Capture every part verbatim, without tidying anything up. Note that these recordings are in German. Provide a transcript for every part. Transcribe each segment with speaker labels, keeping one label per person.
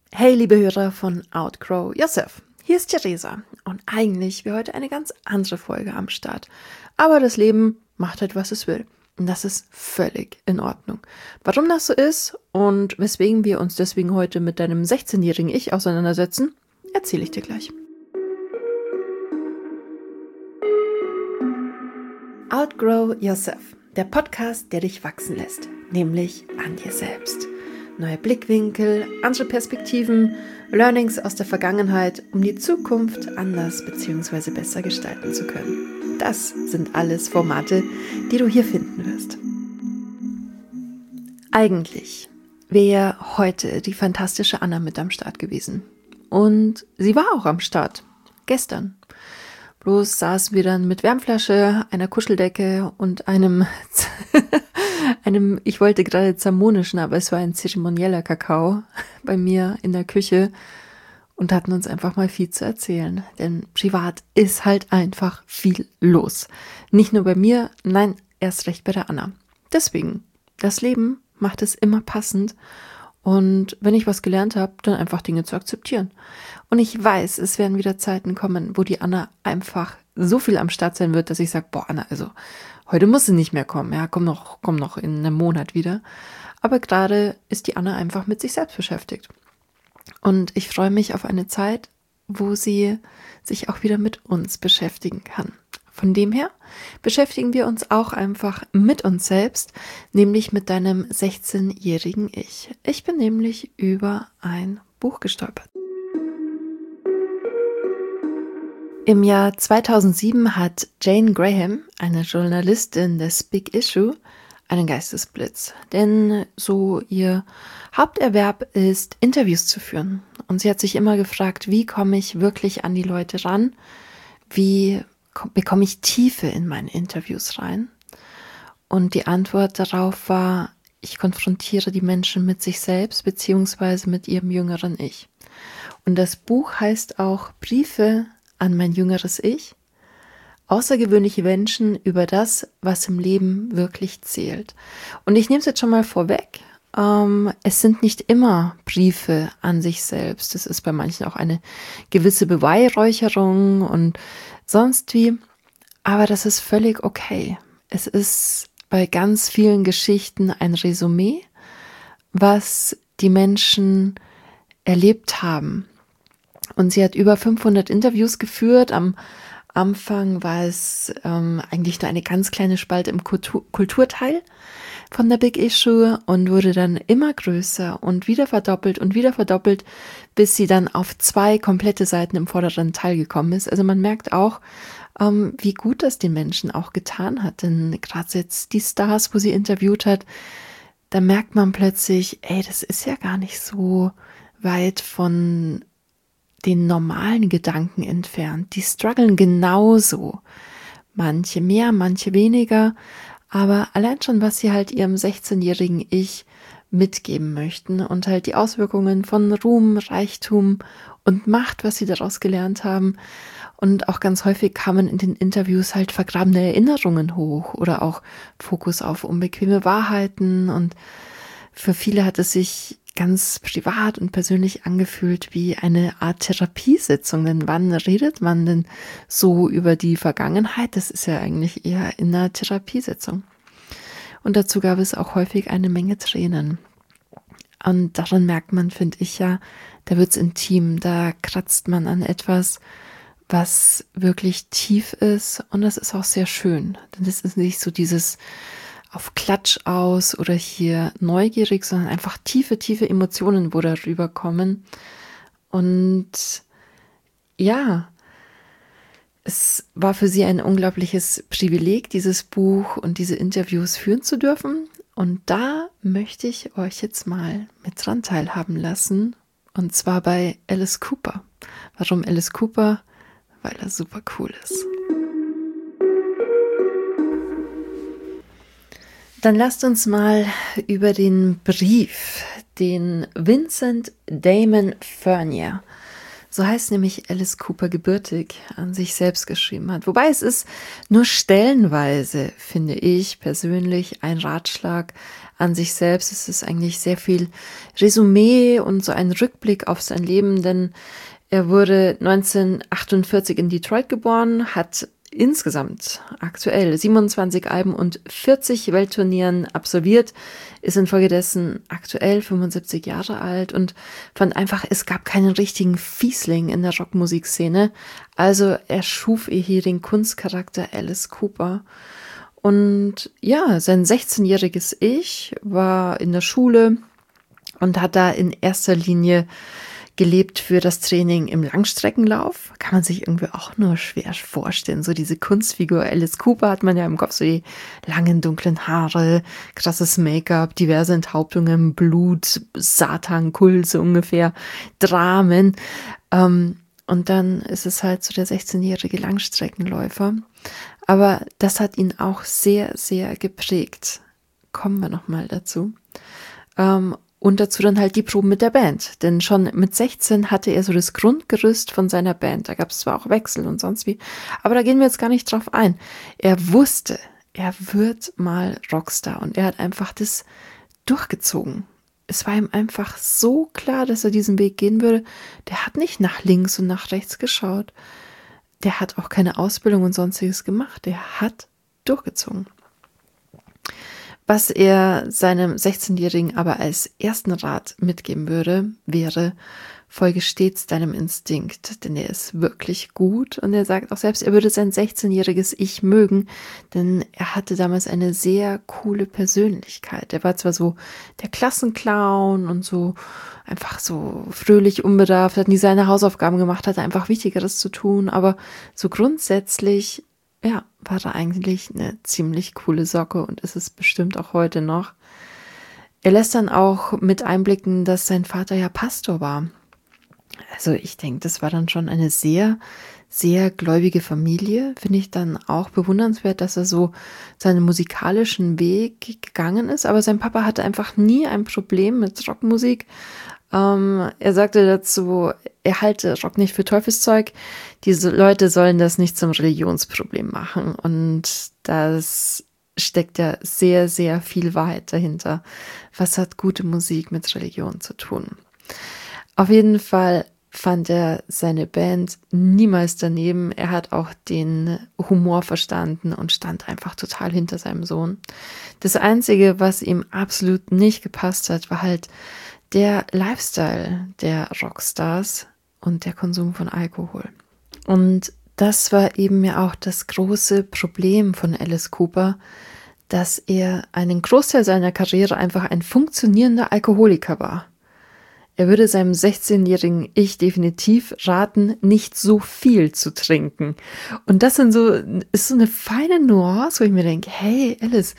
Speaker 1: Hey liebe Hörer von Outgrow Yourself, hier ist Theresa und eigentlich wäre heute eine ganz andere Folge am Start. Aber das Leben macht halt, was es will und das ist völlig in Ordnung. Warum das so ist und weswegen wir uns deswegen heute mit deinem sechzehnjährigen Ich auseinandersetzen, erzähle ich dir gleich. Outgrow Yourself, der Podcast, der dich wachsen lässt, nämlich an dir selbst. Neue Blickwinkel, andere Perspektiven, Learnings aus der Vergangenheit, um die Zukunft anders bzw. besser gestalten zu können. Das sind alles Formate, die du hier finden wirst. Eigentlich wäre heute die fantastische Anna mit am Start gewesen. Und sie war auch am Start. Gestern. Bloß saßen wir dann mit Wärmflasche, einer Kuscheldecke und einem, einem, ich wollte gerade zermonischen, aber es war ein zeremonieller Kakao bei mir in der Küche und hatten uns einfach mal viel zu erzählen. Denn privat ist halt einfach viel los. Nicht nur bei mir, nein, erst recht bei der Anna. Deswegen, das Leben macht es immer passend. Und wenn ich was gelernt habe, dann einfach Dinge zu akzeptieren. Und ich weiß, es werden wieder Zeiten kommen, wo die Anna einfach so viel am Start sein wird, dass ich sage, boah Anna, also heute muss sie nicht mehr kommen. Ja, komm noch, komm noch in einem Monat wieder. Aber gerade ist die Anna einfach mit sich selbst beschäftigt. Und ich freue mich auf eine Zeit, wo sie sich auch wieder mit uns beschäftigen kann. Von dem her beschäftigen wir uns auch einfach mit uns selbst, nämlich mit deinem sechzehnjährigen Ich. Ich bin nämlich über ein Buch gestolpert. Im Jahr zweitausendsieben hat Jane Graham, eine Journalistin des Big Issue, einen Geistesblitz. Denn so ihr Haupterwerb ist, Interviews zu führen. Und sie hat sich immer gefragt, wie komme ich wirklich an die Leute ran? Wie bekomme ich Tiefe in meine Interviews rein? Und die Antwort darauf war, ich konfrontiere die Menschen mit sich selbst beziehungsweise mit ihrem jüngeren Ich. Und das Buch heißt auch Briefe an mein jüngeres Ich, außergewöhnliche Menschen über das, was im Leben wirklich zählt. Und ich nehme es jetzt schon mal vorweg, ähm, es sind nicht immer Briefe an sich selbst. Es ist bei manchen auch eine gewisse Beweihräucherung und sonst wie, aber das ist völlig okay. Es ist bei ganz vielen Geschichten ein Resümee, was die Menschen erlebt haben. Und sie hat über fünfhundert Interviews geführt. Am Anfang war es ähm, eigentlich nur eine ganz kleine Spalte im Kultur- Kulturteil von der Big Issue und wurde dann immer größer und wieder verdoppelt und wieder verdoppelt, bis sie dann auf zwei komplette Seiten im vorderen Teil gekommen ist. Also man merkt auch, ähm, wie gut das den Menschen auch getan hat. Denn gerade jetzt die Stars, wo sie interviewt hat, da merkt man plötzlich, ey, das ist ja gar nicht so weit von den normalen Gedanken entfernt. Die strugglen genauso. Manche mehr, manche weniger. Aber allein schon, was sie halt ihrem sechzehnjährigen Ich mitgeben möchten und halt die Auswirkungen von Ruhm, Reichtum und Macht, was sie daraus gelernt haben. Und auch ganz häufig kamen in den Interviews halt vergrabene Erinnerungen hoch oder auch Fokus auf unbequeme Wahrheiten. Und für viele hat es sich ganz privat und persönlich angefühlt wie eine Art Therapiesitzung. Denn wann redet man denn so über die Vergangenheit? Das ist ja eigentlich eher in einer Therapiesitzung. Und dazu gab es auch häufig eine Menge Tränen. Und daran merkt man, finde ich ja, da wird's intim, da kratzt man an etwas, was wirklich tief ist. Und das ist auch sehr schön. Denn das ist nicht so dieses auf Klatsch aus oder hier neugierig, sondern einfach tiefe, tiefe Emotionen, wo darüber kommen. Und ja, es war für sie ein unglaubliches Privileg, dieses Buch und diese Interviews führen zu dürfen. Und da möchte ich euch jetzt mal mit dran teilhaben lassen. Und zwar bei Alice Cooper. Warum Alice Cooper? Weil er super cool ist. Dann lasst uns mal über den Brief, den Vincent Damon Fernier So heißt nämlich Alice Cooper gebürtig, an sich selbst geschrieben hat. Wobei es ist nur stellenweise, finde ich persönlich, ein Ratschlag an sich selbst. Es ist eigentlich sehr viel Resümee und so ein Rückblick auf sein Leben, denn er wurde neunzehnhundertachtundvierzig in Detroit geboren, hat insgesamt aktuell siebenundzwanzig Alben und vierzig Weltturnieren absolviert, ist infolgedessen aktuell fünfundsiebzig Jahre alt und fand einfach, es gab keinen richtigen Fiesling in der Rockmusikszene. Also er schuf hier den Kunstcharakter Alice Cooper. Und ja, sein sechzehnjähriges Ich war in der Schule und hat da in erster Linie gelebt für das Training im Langstreckenlauf. Kann man sich irgendwie auch nur schwer vorstellen. So diese Kunstfigur Alice Cooper hat man ja im Kopf, so die langen, dunklen Haare, krasses Make-up, diverse Enthauptungen, Blut, Satan, Kult, so ungefähr, Dramen. Ähm, und dann ist es halt so der sechzehnjährige Langstreckenläufer. Aber das hat ihn auch sehr, sehr geprägt. Kommen wir nochmal dazu. Ähm, Und dazu dann halt die Proben mit der Band. Denn schon mit sechzehn hatte er so das Grundgerüst von seiner Band. Da gab es zwar auch Wechsel und sonst wie, aber da gehen wir jetzt gar nicht drauf ein. Er wusste, er wird mal Rockstar und er hat einfach das durchgezogen. Es war ihm einfach so klar, dass er diesen Weg gehen würde. Der hat nicht nach links und nach rechts geschaut. Der hat auch keine Ausbildung und sonstiges gemacht. Der hat durchgezogen. Was er seinem sechzehnjährigen aber als ersten Rat mitgeben würde, wäre, folge stets deinem Instinkt, denn er ist wirklich gut und er sagt auch selbst, er würde sein sechzehnjähriges Ich mögen, denn er hatte damals eine sehr coole Persönlichkeit. Er war zwar so der Klassenclown und so einfach so fröhlich, unbedarft, hat nie seine Hausaufgaben gemacht, hatte einfach Wichtigeres zu tun, aber so grundsätzlich ja, war da eigentlich eine ziemlich coole Socke und ist es bestimmt auch heute noch. Er lässt dann auch mit einblicken, dass sein Vater ja Pastor war. Also ich denke, das war dann schon eine sehr, sehr gläubige Familie. Finde ich dann auch bewundernswert, dass er so seinen musikalischen Weg gegangen ist. Aber sein Papa hatte einfach nie ein Problem mit Rockmusik. Ähm, er sagte dazu, er halte Rock nicht für Teufelszeug. Diese Leute sollen das nicht zum Religionsproblem machen. Und das steckt ja sehr, sehr viel Wahrheit dahinter. Was hat gute Musik mit Religion zu tun? Auf jeden Fall fand er seine Band niemals daneben. Er hat auch den Humor verstanden und stand einfach total hinter seinem Sohn. Das Einzige, was ihm absolut nicht gepasst hat, war halt der Lifestyle der Rockstars und der Konsum von Alkohol. Und das war eben ja auch das große Problem von Alice Cooper, dass er einen Großteil seiner Karriere einfach ein funktionierender Alkoholiker war. Er würde seinem sechzehnjährigen Ich definitiv raten, nicht so viel zu trinken. Und das sind so, ist so eine feine Nuance, wo ich mir denke, hey Alice,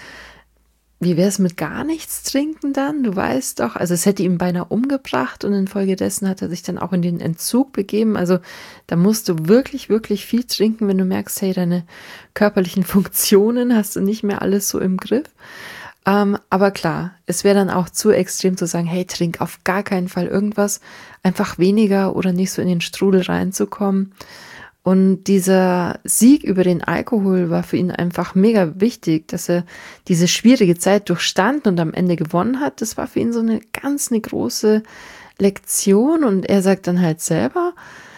Speaker 1: wie wäre es mit gar nichts trinken dann? Du weißt doch, also es hätte ihn beinahe umgebracht und infolgedessen hat er sich dann auch in den Entzug begeben. Also da musst du wirklich, wirklich viel trinken, wenn du merkst, hey, deine körperlichen Funktionen hast du nicht mehr alles so im Griff. Ähm, aber klar, es wäre dann auch zu extrem zu sagen, hey, trink auf gar keinen Fall irgendwas, einfach weniger oder nicht so in den Strudel reinzukommen. Und dieser Sieg über den Alkohol war für ihn einfach mega wichtig, dass er diese schwierige Zeit durchstanden und am Ende gewonnen hat. Das war für ihn so eine ganz eine große Lektion und er sagt dann halt selber,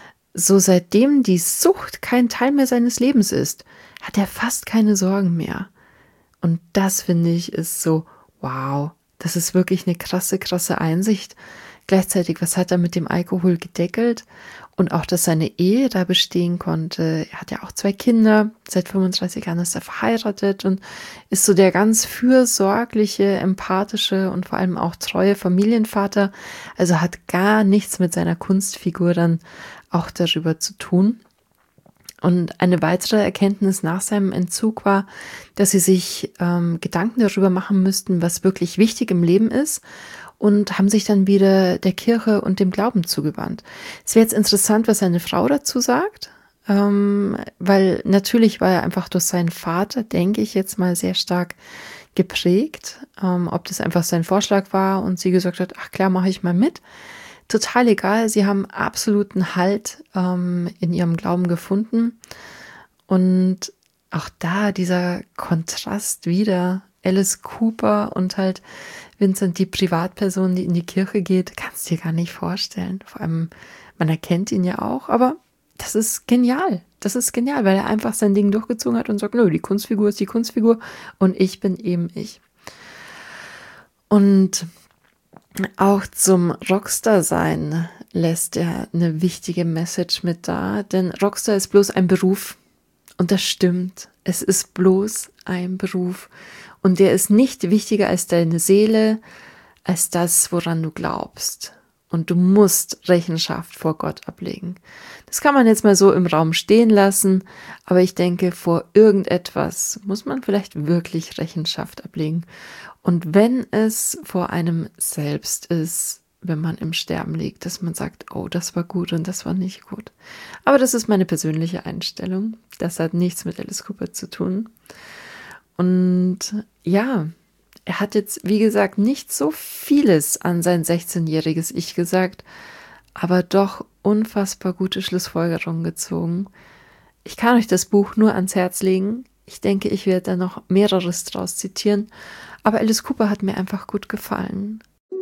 Speaker 1: so seitdem die Sucht kein Teil mehr seines Lebens ist, hat er fast keine Sorgen mehr. Und das finde ich ist so, wow, das ist wirklich eine krasse, krasse Einsicht. Gleichzeitig, was hat er mit dem Alkohol gedeckelt? Und auch, dass seine Ehe da bestehen konnte. Er hat ja auch zwei Kinder. Seit fünfunddreißig Jahren ist er verheiratet und ist so der ganz fürsorgliche, empathische und vor allem auch treue Familienvater. Also hat gar nichts mit seiner Kunstfigur dann auch darüber zu tun. Und eine weitere Erkenntnis nach seinem Entzug war, dass sie sich ähm, Gedanken darüber machen müssten, was wirklich wichtig im Leben ist und haben sich dann wieder der Kirche und dem Glauben zugewandt. Es wäre jetzt interessant, was seine Frau dazu sagt, ähm, weil natürlich war er einfach durch seinen Vater, denke ich jetzt mal, sehr stark geprägt, ähm, ob das einfach sein Vorschlag war und sie gesagt hat, ach klar, mache ich mal mit. total egal. Sie haben absoluten Halt ähm, in ihrem Glauben gefunden. Und auch da dieser Kontrast wieder, Alice Cooper und halt Vincent, die Privatperson, die in die Kirche geht, kannst du dir gar nicht vorstellen. Vor allem, man erkennt ihn ja auch, aber das ist genial. Das ist genial, weil er einfach sein Ding durchgezogen hat und sagt, nö, die Kunstfigur ist die Kunstfigur und ich bin eben ich. Und auch zum Rockstar-Sein lässt er eine wichtige Message mit da, denn Rockstar ist bloß ein Beruf und das stimmt. Es ist bloß ein Beruf und der ist nicht wichtiger als deine Seele, als das, woran du glaubst. Und du musst Rechenschaft vor Gott ablegen. Das kann man jetzt mal so im Raum stehen lassen, aber ich denke, vor irgendetwas muss man vielleicht wirklich Rechenschaft ablegen. Und wenn es vor einem selbst ist, wenn man im Sterben liegt, dass man sagt, oh, das war gut und das war nicht gut. Aber das ist meine persönliche Einstellung. Das hat nichts mit Alice Cooper zu tun. Und ja, er hat jetzt, wie gesagt, nicht so vieles an sein sechzehnjähriges Ich gesagt, aber doch unfassbar gute Schlussfolgerungen gezogen. Ich kann euch das Buch nur ans Herz legen. Ich denke, ich werde da noch mehreres draus zitieren, aber Alice Cooper hat mir einfach gut gefallen.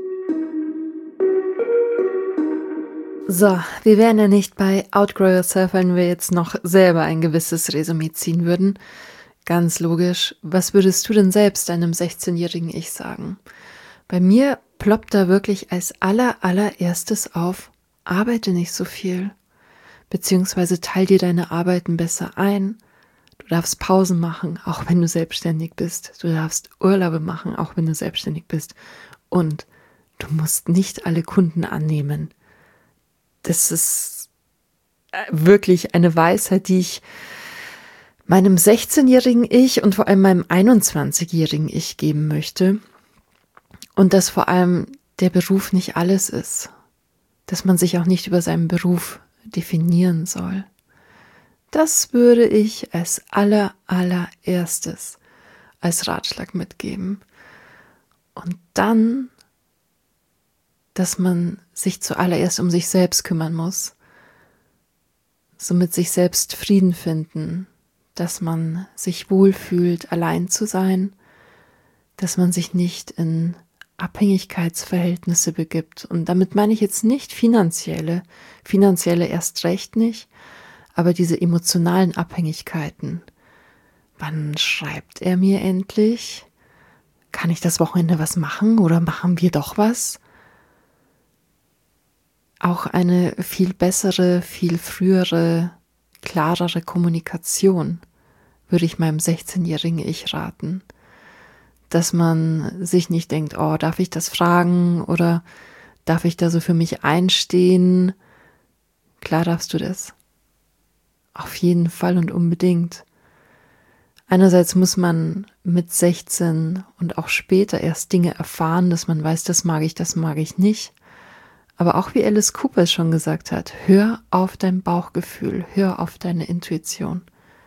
Speaker 1: So, wir wären ja nicht bei Outgrow Yourself, wenn wir jetzt noch selber ein gewisses Resümee ziehen würden. Ganz logisch. Was würdest du denn selbst deinem sechzehnjährigen Ich sagen? Bei mir ploppt da wirklich als aller, allererstes auf, arbeite nicht so viel. Beziehungsweise teil dir deine Arbeiten besser ein. Du darfst Pausen machen, auch wenn du selbstständig bist. Du darfst Urlaube machen, auch wenn du selbstständig bist. Und du musst nicht alle Kunden annehmen. Das ist wirklich eine Weisheit, die ich meinem sechzehnjährigen Ich und vor allem meinem einundzwanzigjährigen Ich geben möchte. Und dass vor allem der Beruf nicht alles ist. Dass man sich auch nicht über seinen Beruf definieren soll. Das würde ich als aller, allererstes als Ratschlag mitgeben. Und dann, dass man sich zuallererst um sich selbst kümmern muss. So mit sich selbst Frieden finden. Dass man sich wohlfühlt, allein zu sein, dass man sich nicht in Abhängigkeitsverhältnisse begibt. Und damit meine ich jetzt nicht finanzielle, finanzielle erst recht nicht, aber diese emotionalen Abhängigkeiten. Wann schreibt er mir endlich? Kann ich das Wochenende was machen oder machen wir doch was? Auch eine viel bessere, viel frühere, klarere Kommunikation würde ich meinem sechzehnjährigen Ich raten. Dass man sich nicht denkt, oh, darf ich das fragen oder darf ich da so für mich einstehen? Klar darfst du das. Auf jeden Fall und unbedingt. Einerseits muss man mit sechzehn und auch später erst Dinge erfahren, dass man weiß, das mag ich, das mag ich nicht. Aber auch wie Alice Cooper es schon gesagt hat, hör auf dein Bauchgefühl, hör auf deine Intuition.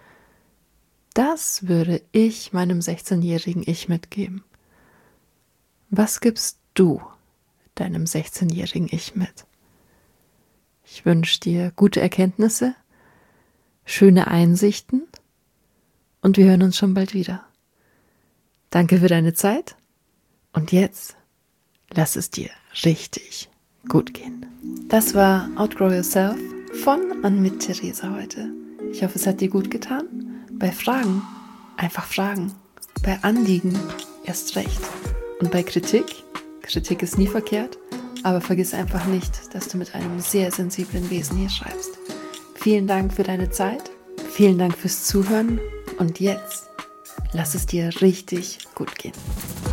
Speaker 1: Das würde ich meinem sechzehnjährigen Ich mitgeben. Was gibst du deinem sechzehnjährigen Ich mit? Ich wünsche dir gute Erkenntnisse, schöne Einsichten und wir hören uns schon bald wieder. Danke für deine Zeit und jetzt lass es dir richtig gut gehen. Das war Outgrow Yourself von und mit Theresa heute. Ich hoffe, es hat dir gut getan. Bei Fragen einfach fragen. Bei Anliegen erst recht. Und bei Kritik, Kritik ist nie verkehrt, aber vergiss einfach nicht, dass du mit einem sehr sensiblen Wesen hier schreibst. Vielen Dank für deine Zeit, vielen Dank fürs Zuhören und jetzt lass es dir richtig gut gehen.